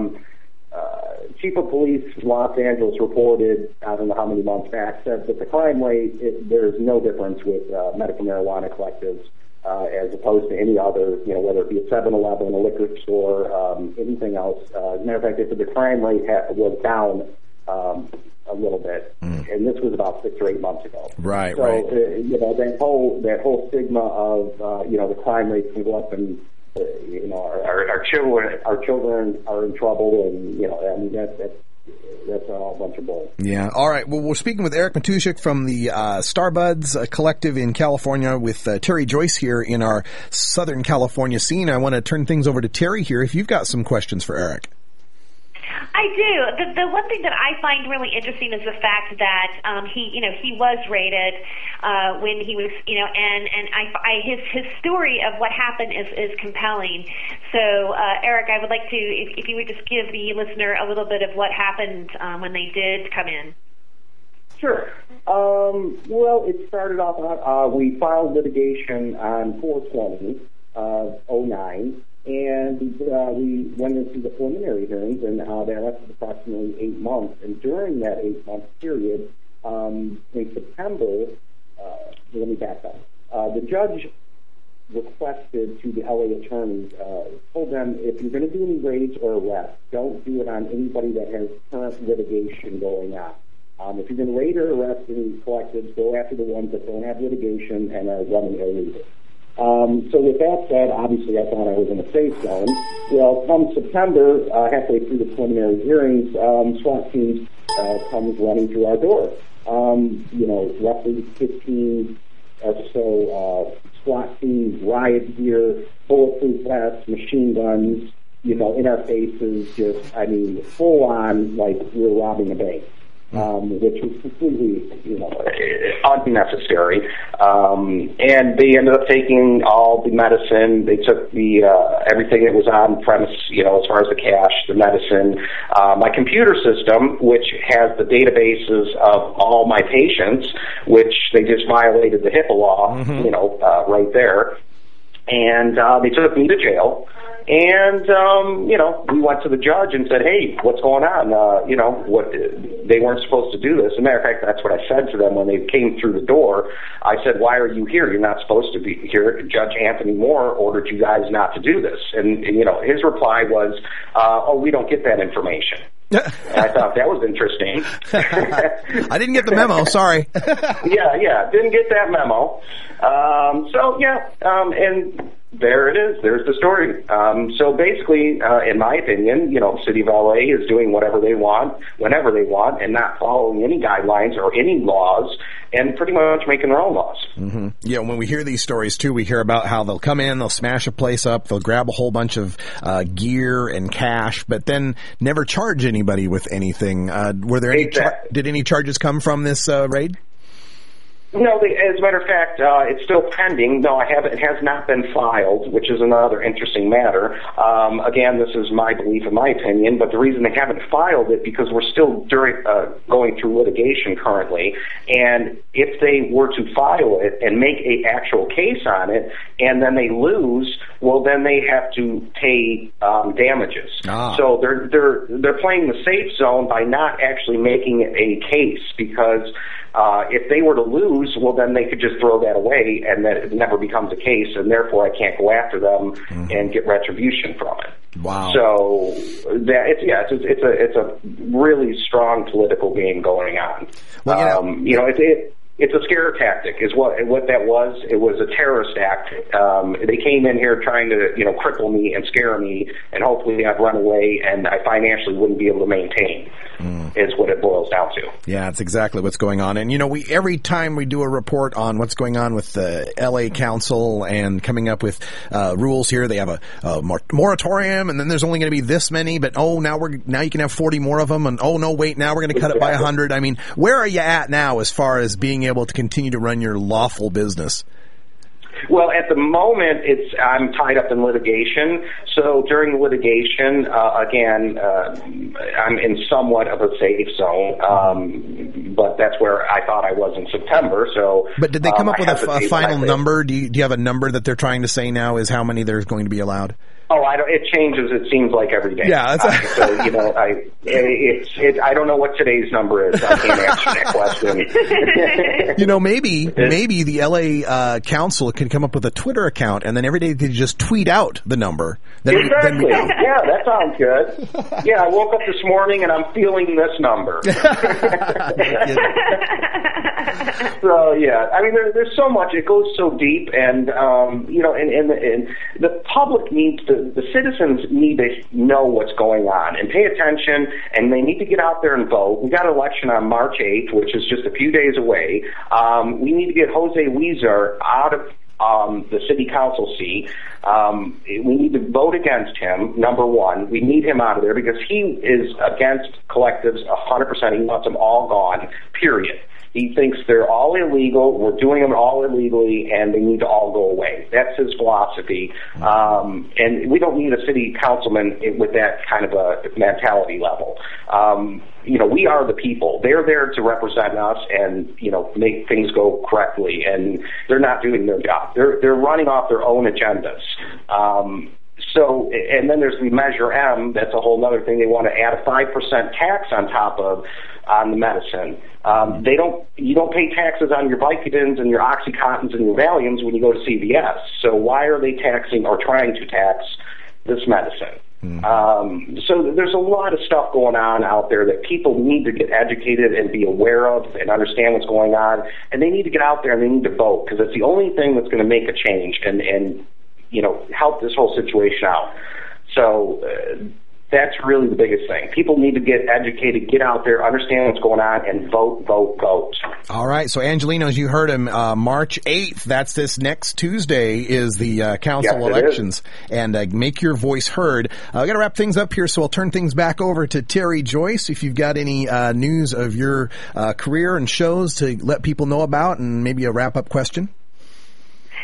fact, Chief of Police Los Angeles reported, I don't know how many months back, said that the crime rate, there's no difference with medical marijuana collectives as opposed to any other, whether it be a 7-Eleven, a liquor store, anything else. As a matter of fact, they said the crime rate was down a little bit, and this was about 6 or 8 months ago. Right, so, right. That whole stigma of the crime rates can go up, and our children are in trouble, and that's all a bunch of bull. Yeah. All right. Well, we're speaking with Eric Matuszek from the Starbuds Collective in California, with Terry Joyce here in our Southern California scene. I want to turn things over to Terry here if you've got some questions for Eric. I do. The one thing that I find really interesting is the fact that he was raided when he was and his story of what happened is compelling. So Eric, I would like to if you would just give the listener a little bit of what happened when they did come in. Sure. Well, it started off. We filed litigation on 4/20 of 2009. And we went into the preliminary hearings, and that lasted approximately 8 months. And during that 8-month period, in September, let me back up. The judge requested to the LA attorneys, told them, if you're going to do any raids or arrests, don't do it on anybody that has current litigation going on. If you're going to raid or arrest any collectives, go after the ones that don't have litigation and are running illegal. So with that said, obviously I thought I was in a safe zone. Well, come September, halfway through the preliminary hearings, SWAT teams comes running through our door. Roughly 15 or so SWAT teams, riot gear, bulletproof vests, machine guns, in our faces, full on, like we were robbing a bank. Which was completely, unnecessary. And they ended up taking all the medicine. They took the everything that was on premise, as far as the cash, the medicine, my computer system, which has the databases of all my patients, which they just violated the HIPAA law, right there. And they took me to jail. And, we went to the judge and said, hey, what's going on? They weren't supposed to do this. As a matter of fact, that's what I said to them when they came through the door. I said, why are you here? You're not supposed to be here. Judge Anthony Moore ordered you guys not to do this. And his reply was, we don't get that information. And I thought that was interesting. I didn't get the memo, sorry. Yeah, didn't get that memo. And there it is. There's the story. So basically, in my opinion, the city of LA is doing whatever they want, whenever they want, and not following any guidelines or any laws, and pretty much making their own laws. Mm-hmm. Yeah, when we hear these stories, too, we hear about how they'll come in, they'll smash a place up, they'll grab a whole bunch of gear and cash, but then never charge anybody with anything. Were there did any charges come from this raid? No, as a matter of fact, it's still pending. No, it has not been filed, which is another interesting matter. Again, this is my belief and my opinion, but the reason they haven't filed it because we're still going through litigation currently. And if they were to file it and make an actual case on it, and then they lose, well, then they have to pay damages. So they're playing the safe zone by not actually making it a case because if they were to lose, well, then they could just throw that away, and then it never becomes a case, and therefore I can't go after them and get retribution from it. Wow! So it's a really strong political game going on. Well, it's a scare tactic, is what that was. It was a terrorist act. They came in here trying to cripple me and scare me, and hopefully I'd run away, and I financially wouldn't be able to maintain. Is what it boils down to. Yeah, that's exactly what's going on. And, every time we do a report on what's going on with the LA Council and coming up with rules here, they have a moratorium, and then there's only going to be this many, but now you can have 40 more of them, and now we're going to cut it by 100. I mean, where are you at now as far as being able to continue to run your lawful business? Well, at the moment, I'm tied up in litigation. So during the litigation, I'm in somewhat of a safe zone. But that's where I thought I was in September. So, but did they come up with a final number? Do you have a number that they're trying to say now is how many there's going to be allowed? Oh, it changes. It seems like every day. Yeah, I don't know what today's number is. I can't answer that question. Maybe the LA Council can come up with a Twitter account, and then every day they just tweet out the number. Exactly. Yeah, that sounds good. Yeah, I woke up this morning and I'm feeling this number. So yeah, I mean, there's so much. It goes so deep, and and the public needs to. The citizens need to know what's going on and pay attention, and they need to get out there and vote. We got an election on March 8th, which is just a few days away. We need to get Jose Weezer out of the city council seat. We need to vote against him, number one. We need him out of there because he is against collectives 100%. He wants them all gone, period. He thinks they're all illegal, we're doing them all illegally, and they need to all go away. That's his philosophy. And we don't need a city councilman with that kind of a mentality level. We are the people. They're there to represent us and, make things go correctly, and they're not doing their job. They're running off their own agendas. So, and then there's the Measure M. That's a whole other thing. They want to add a 5% tax on the medicine. You don't pay taxes on your Vicodins and your Oxycontins and your Valiums when you go to CVS. So why are they taxing or trying to tax this medicine? So there's a lot of stuff going on out there that people need to get educated and be aware of and understand what's going on. And they need to get out there and they need to vote because it's the only thing that's going to make a change and help this whole situation out. So that's really the biggest thing. People need to get educated, get out there, understand what's going on, and vote, vote, vote. All right. So, Angelinos, you heard him. March 8th, that's this next Tuesday, is the council elections. And make your voice heard. I got to wrap things up here, so I'll turn things back over to Terry Joyce. If you've got any news of your career and shows to let people know about, and maybe a wrap-up question.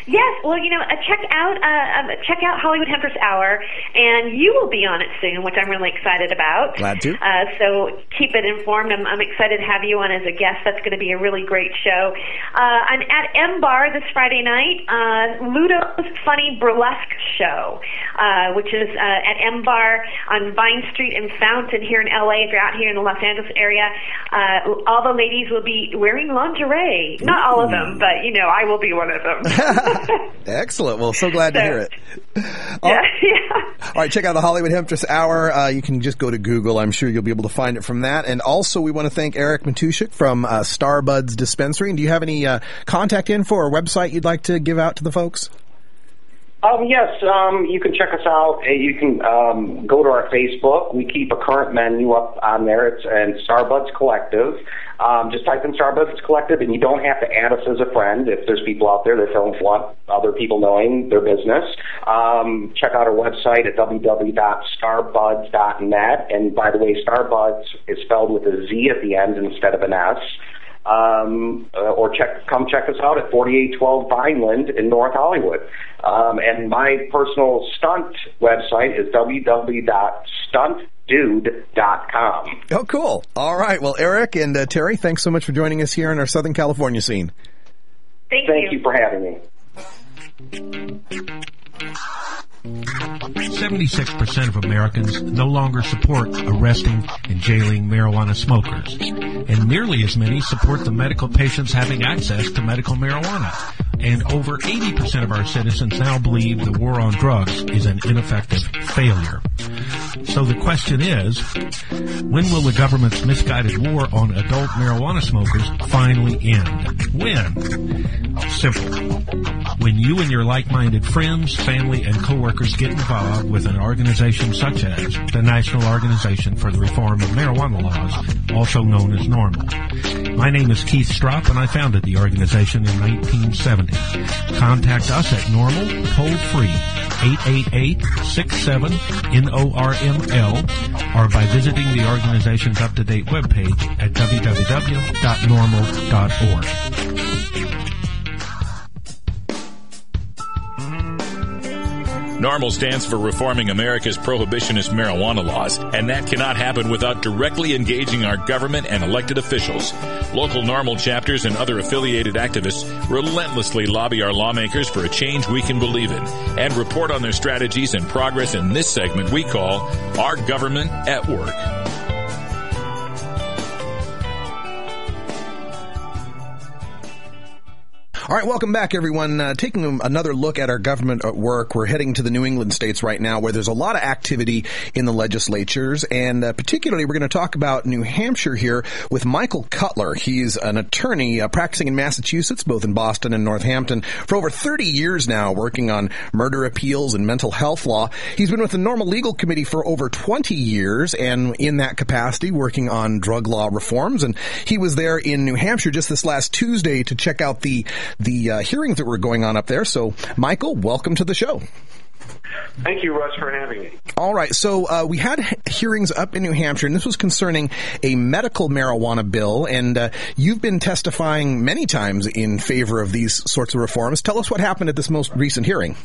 Yes, well, check out Hollywood Hempress Hour, and you will be on it soon, which I'm really excited about. Glad to. So keep it informed. I'm excited to have you on as a guest. That's going to be a really great show. I'm at M Bar this Friday night, Ludo's Funny Burlesque Show, which is at M Bar on Vine Street in Fountain here in LA. If you're out here in the Los Angeles area, all the ladies will be wearing lingerie. Not all of them, but I will be one of them. Excellent. Well, so glad to hear it. Yeah. All right, check out the Hollywood Hempress Hour. You can just go to Google. I'm sure you'll be able to find it from that. And also, we want to thank Eric Matushik from Starbuds Dispensary. And do you have any contact info or website you'd like to give out to the folks? Yes, you can check us out. You can go to our Facebook. We keep a current menu up on there. It's Starbuds Collective. Just type in Starbuds Collective, and you don't have to add us as a friend if there's people out there that don't want other people knowing their business. Check out our website at www.starbuds.net. And by the way, Starbuds is spelled with a Z at the end instead of an S. Or come check us out at 4812 Vineland in North Hollywood. And my personal stunt website is www.stuntdude.com. Oh, cool. All right. Well, Eric and Terry, thanks so much for joining us here in our Southern California scene. Thank you for having me. 76% of Americans no longer support arresting and jailing marijuana smokers, and nearly as many support the medical patients having access to medical marijuana. And over 80% of our citizens now believe the war on drugs is an ineffective failure. So the question is, when will the government's misguided war on adult marijuana smokers finally end? When? Simple. When you and your like-minded friends, family, and coworkers get involved with an organization such as the National Organization for the Reform of Marijuana Laws, also known as NORML. My name is Keith Stropp, and I founded the organization in 1970. Contact us at NORML, toll-free, 888-67-NORML, or by visiting the organization's up-to-date webpage at www.normal.org. NORML stands for Reforming America's Prohibitionist Marijuana Laws, and that cannot happen without directly engaging our government and elected officials. Local NORML chapters and other affiliated activists relentlessly lobby our lawmakers for a change we can believe in and report on their strategies and progress in this segment we call Our Government at Work. All right, welcome back, everyone. Taking another look at our government at work, we're heading to the New England states right now where there's a lot of activity in the legislatures, and particularly we're going to talk about New Hampshire here with Michael Cutler. He's an attorney practicing in Massachusetts, both in Boston and Northampton, for over 30 years now, working on murder appeals and mental health law. He's been with the NORML Legal Committee for over 20 years, and in that capacity, working on drug law reforms. And he was there in New Hampshire just this last Tuesday to check out the hearings that were going on up there. So, Michael, welcome to the show. Thank you, Russ, for having me. All right. So we had hearings up in New Hampshire, and this was concerning a medical marijuana bill, and you've been testifying many times in favor of these sorts of reforms. Tell us what happened at this most recent hearing.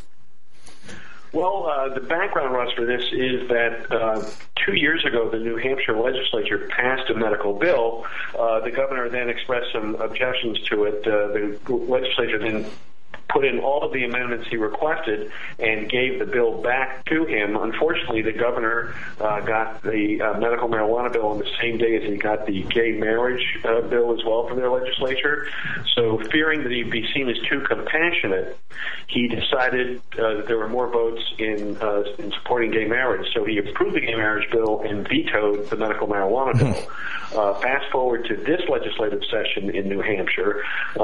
Well, the background, Russ, for this is that 2 years ago, the New Hampshire legislature passed a medical bill. The governor then expressed some objections to it. The legislature then put in all of the amendments he requested and gave the bill back to him. Unfortunately, the governor got the medical marijuana bill on the same day as he got the gay marriage bill as well from their legislature. So fearing that he'd be seen as too compassionate, he decided that there were more votes in supporting gay marriage. So he approved the gay marriage bill and vetoed the medical marijuana bill. Fast forward to this legislative session in New Hampshire,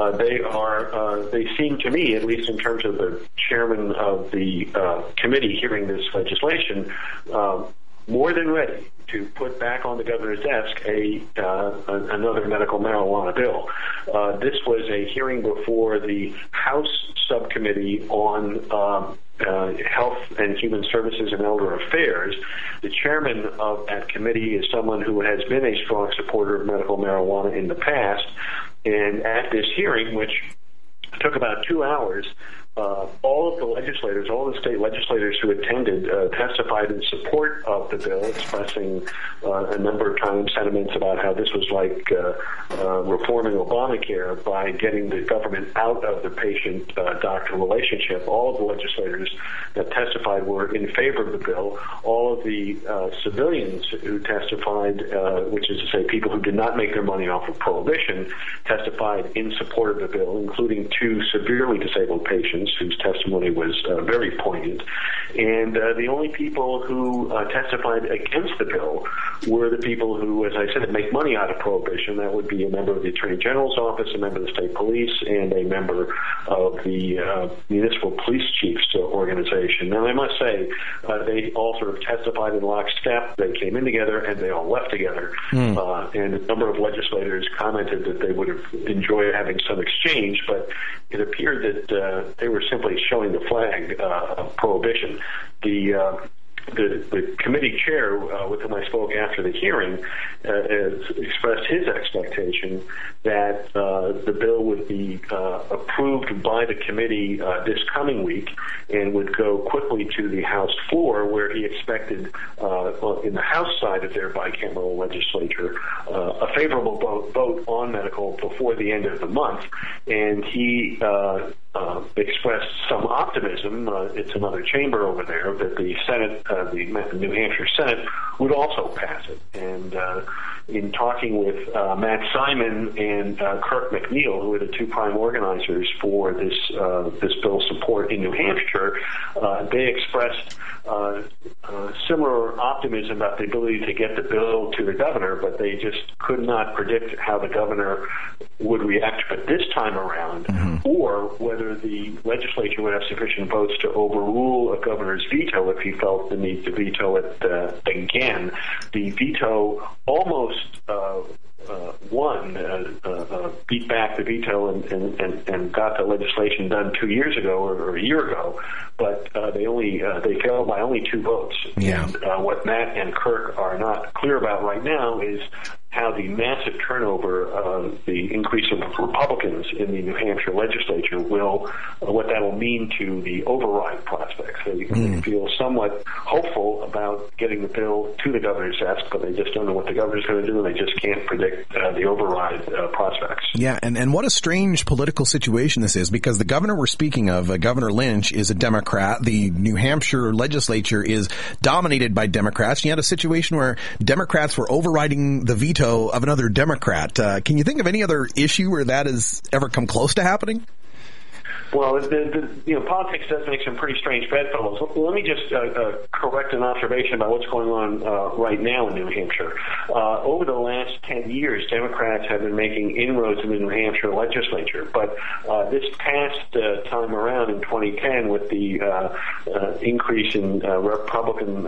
they seem to me, at least in terms of the chairman of the committee hearing this legislation, more than ready to put back on the governor's desk another medical marijuana bill. This was a hearing before the House Subcommittee on Health and Human Services and Elder Affairs. The chairman of that committee is someone who has been a strong supporter of medical marijuana in the past, and at this hearing, which took about 2 hours, all of the legislators, all the state legislators who attended testified in support of the bill, expressing a number of times sentiments about how this was like reforming Obamacare by getting the government out of the patient-doctor relationship. All of the legislators that testified were in favor of the bill. All of the civilians who testified, which is to say people who did not make their money off of prohibition, testified in support of the bill, including 2 severely disabled patients whose testimony was very poignant. And the only people who testified against the bill were the people who, as I said, make money out of prohibition. That would be a member of the Attorney General's office, a member of the state police, and a member of the Municipal Police Chiefs organization. Now, I must say, they all sort of testified in lockstep. They came in together, and they all left together. And a number of legislators commented that they would have enjoyed having some exchange, but it appeared that they were simply showing the flag of prohibition. The committee chair with whom I spoke after the hearing has expressed his expectation that the bill would be approved by the committee this coming week and would go quickly to the House floor, where he expected, in the House side of their bicameral legislature, a favorable vote on medical before the end of the month. And he expressed some optimism, it's another chamber over there, that the Senate, the New Hampshire Senate, would also pass it. And in talking with Matt Simon and Kirk McNeil, who are the 2 prime organizers for this bill's support in New Hampshire, they expressed similar optimism about the ability to get the bill to the governor, but they just could not predict how the governor would react but this time around, or whether the legislature would have sufficient votes to overrule a governor's veto if he felt the need to veto it again. The veto almost won, beat back the veto and got the legislation done 2 years ago or a year ago, but they failed by only 2 votes. Yeah. And what Matt and Kirk are not clear about right now is how the massive turnover, the increase of Republicans in the New Hampshire legislature what that will mean to the override prospects. They feel somewhat hopeful about getting the bill to the governor's desk, but they just don't know what the governor's going to do, and they just can't predict the override prospects. Yeah, and what a strange political situation this is, because the governor we're speaking of, Governor Lynch, is a Democrat. The New Hampshire legislature is dominated by Democrats. You had a situation where Democrats were overriding the veto of another Democrat. Can you think of any other issue where that has ever come close to happening? Well, politics does make some pretty strange bedfellows. Let me just correct an observation about what's going on right now in New Hampshire. Over the last 10 years, Democrats have been making inroads in the New Hampshire legislature, but this past time around in 2010, with the increase in Republican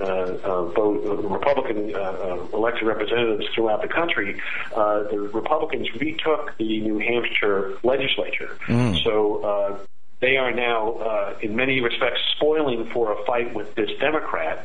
elected representatives throughout the country, the Republicans retook the New Hampshire legislature. So they are now, in many respects, spoiling for a fight with this Democrat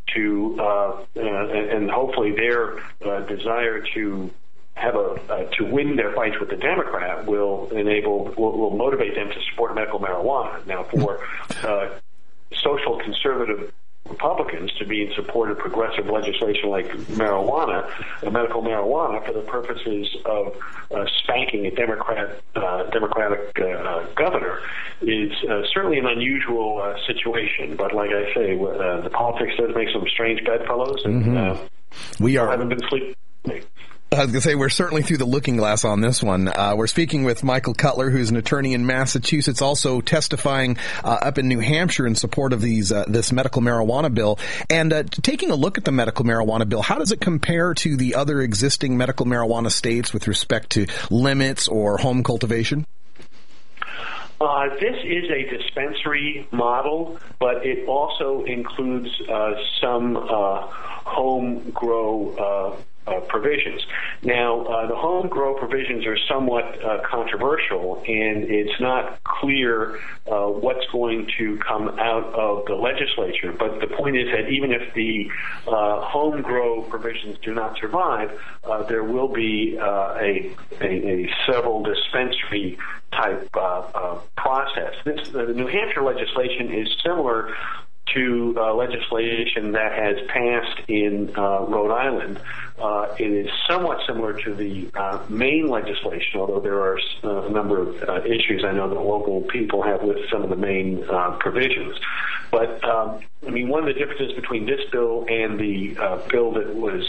and hopefully their desire to have to win their fights with the Democrat will motivate them to support medical marijuana. Now, for social conservative Republicans to be in support of progressive legislation like medical marijuana, for the purposes of spanking a Democratic governor, is certainly an unusual situation. But like I say, the politics does make some strange bedfellows, and we haven't been sleeping. I was going to say, we're certainly through the looking glass on this one. We're speaking with Michael Cutler, who's an attorney in Massachusetts, also testifying up in New Hampshire in support of this medical marijuana bill. And taking a look at the medical marijuana bill, how does it compare to the other existing medical marijuana states with respect to limits or home cultivation? This is a dispensary model, but it also includes some home grow provisions. Now, the home grow provisions are somewhat controversial, and it's not clear what's going to come out of the legislature. But the point is that even if the home grow provisions do not survive, there will be a several dispensary type process. The New Hampshire legislation is similar to legislation that has passed in Rhode Island. It is somewhat similar to the Maine legislation, although there are a number of issues I know that local people have with some of the Maine provisions. But, one of the differences between this bill and the bill that was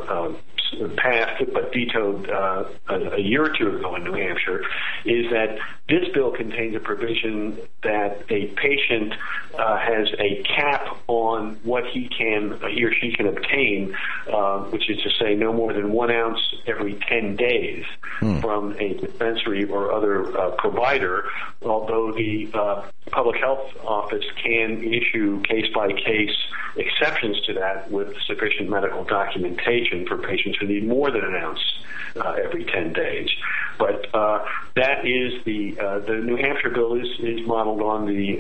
passed but vetoed a year or two ago in New Hampshire is that this bill contains a provision that a patient has a cap on what he or she can obtain, which is to say no more than 1 ounce every 10 days from a dispensary or other provider, although the public health office can issue case-by-case exceptions to that with sufficient medical documentation for patients who need more than 1 ounce every 10 days. But that is the New Hampshire bill is modeled on the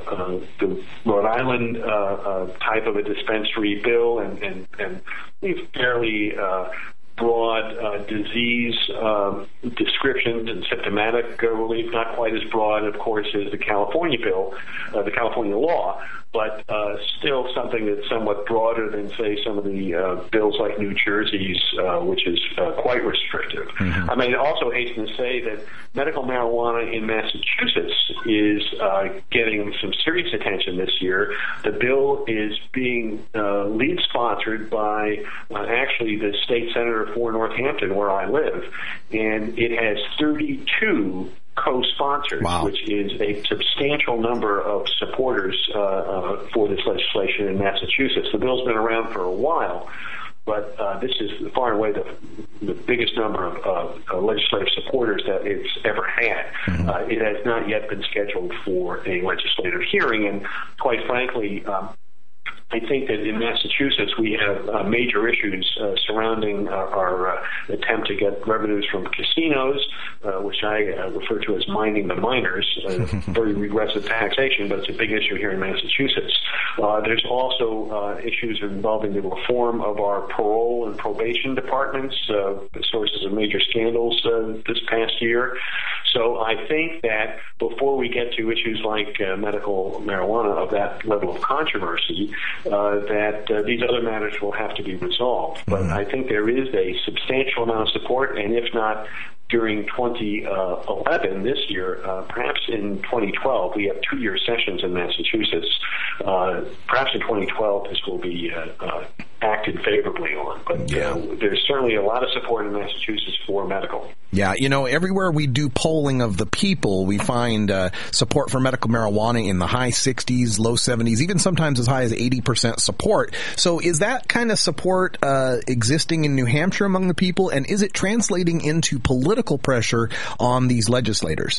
Rhode Island type of a dispensary bill and fairly broad disease descriptions and symptomatic relief, not quite as broad, of course, as the California bill, the California law, but still something that's somewhat broader than, say, some of the bills like New Jersey's, which is quite restrictive. I may also hasten to say that medical marijuana in Massachusetts is getting some serious attention this year. The bill is being lead sponsored by actually the state senator for Northampton, where I live, and it has 32 co-sponsors, which is a substantial number of supporters for this legislation in Massachusetts. The bill's been around for a while, but this is far and away the biggest number of legislative supporters that it's ever had. It has not yet been scheduled for a legislative hearing, and quite frankly, I think that in Massachusetts we have major issues surrounding our attempt to get revenues from casinos, which I refer to as mining the miners. Very regressive taxation, but it's a big issue here in Massachusetts. There's also issues involving the reform of our parole and probation departments, sources of major scandals this past year. So I think that before we get to issues like medical marijuana of that level of controversy, that these other matters will have to be resolved. But I think there is a substantial amount of support, and if not during 2011, this year, perhaps in 2012, we have 2-year sessions in Massachusetts. Perhaps in 2012, this will be acted favorably on. But there's certainly a lot of support in Massachusetts for medical. Yeah, everywhere we do polling of the people, we find support for medical marijuana in the high 60s, low 70s, even sometimes as high as 80% support. So is that kind of support existing in New Hampshire among the people, and is it translating into political pressure on these legislators?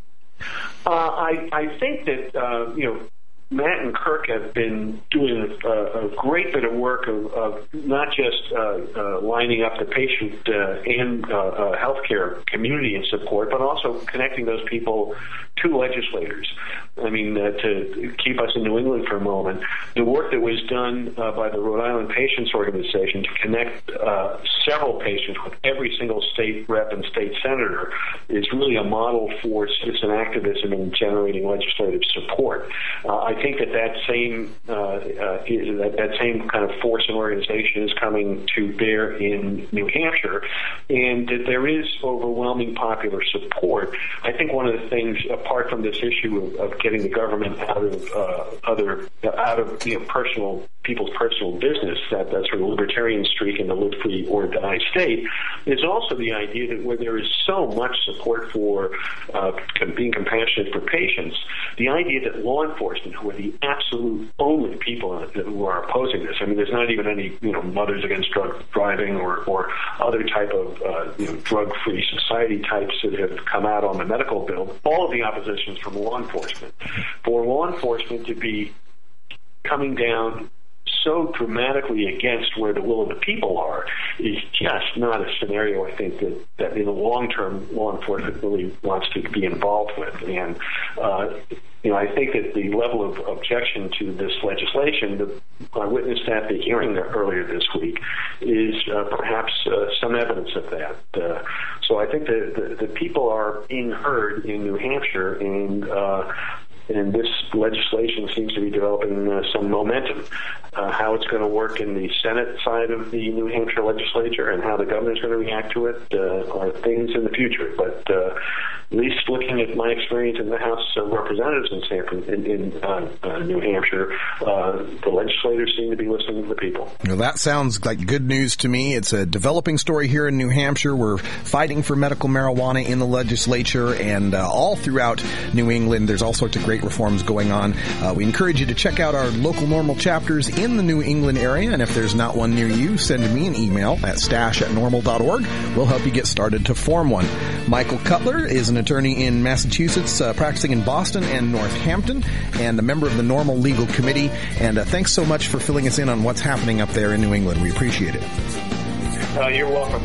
I think that, Matt and Kirk have been doing a great bit of work of not just lining up the patient and healthcare community in support, but also connecting those people to legislators. To keep us in New England for a moment, the work that was done by the Rhode Island Patients Organization to connect several patients with every single state rep and state senator is really a model for citizen activism and generating legislative support. I think that same kind of force and organization is coming to bear in New Hampshire, and that there is overwhelming popular support. I think one of the things, apart from this issue of getting the government out of people's personal business, that sort of libertarian streak in the live free or die state, is also the idea that where there is so much support for being compassionate for patients, the idea that law enforcement, who are the absolute only people who are opposing this, there's not even any Mothers Against Drug Driving or other type of drug-free society types that have come out on the medical bill. All of the opposition is from law enforcement. For law enforcement to be coming down so dramatically against where the will of the people are is just not a scenario I think that in the long term law enforcement really wants to be involved with. And I think that the level of objection to this legislation, I witnessed at the hearing earlier this week, is perhaps some evidence of that. So I think the people are being heard in New Hampshire, and this legislation seems to be developing some momentum. How it's going to work in the Senate side of the New Hampshire legislature and how the governor's going to react to it are things in the future. But at least looking at my experience in the House of Representatives in New Hampshire, the legislators seem to be listening to the people. Well, that sounds like good news to me. It's a developing story here in New Hampshire. We're fighting for medical marijuana in the legislature, and all throughout New England, there's all sorts of great reforms going on. We encourage you to check out our local NORML chapters in the New England area, and if there's not one near you, send me an email at stash@norml.org. We'll help you get started to form one. Michael Cutler is an attorney in Massachusetts, practicing in Boston and Northampton, and a member of the NORML Legal Committee. And thanks so much for filling us in on what's happening up there in New England. We appreciate it. You're welcome.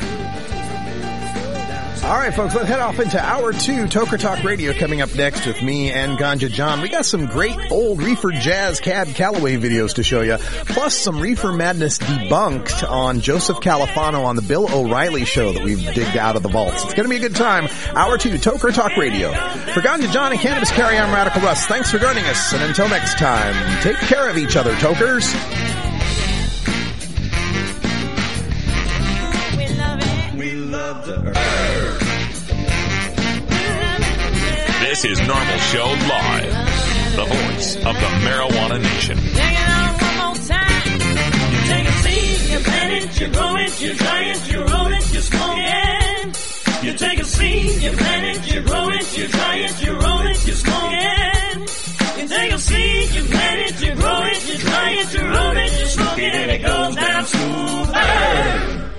All right, folks, let's head off into Hour 2, Toker Talk Radio, coming up next with me and Ganja John. We got some great old Reefer Jazz Cab Calloway videos to show you, plus some Reefer Madness debunked on Joseph Califano on the Bill O'Reilly Show that we've digged out of the vaults. It's going to be a good time. Hour 2, Toker Talk Radio. For Ganja John and Cannabis Carry, I'm Radical Russ. Thanks for joining us, and until next time, take care of each other, Tokers. We love the earth. This is NORML Show Live, the voice of the marijuana nation. Take it out one more time. You take a seed, you plant it, you grow it, you dry it, you roll it, you smoke it. You take a seed, you plant it, you grow it, you dry it, you roll it, you smoke it. You take a seed, you plant it, you grow it, you dry it, you roll it, you smoke it, and it goes down smooth.